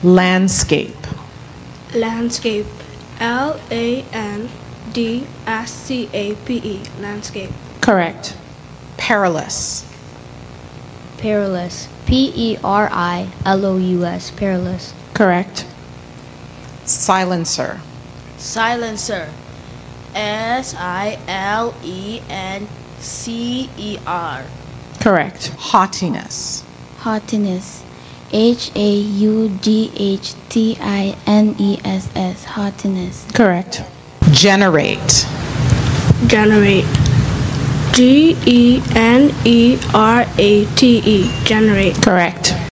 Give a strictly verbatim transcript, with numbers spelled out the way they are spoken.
Landscape. Landscape. L A N D S C A P E. Landscape. Correct. Perilous. Perilous. P E R I L O U S. Perilous. Correct. Silencer. Silencer. S I L E N C E R. Correct. Haughtiness. Haughtiness. H A U G H T I N E S S. Haughtiness. Correct. Generate. Generate. G E N E R A T E. Generate. Correct.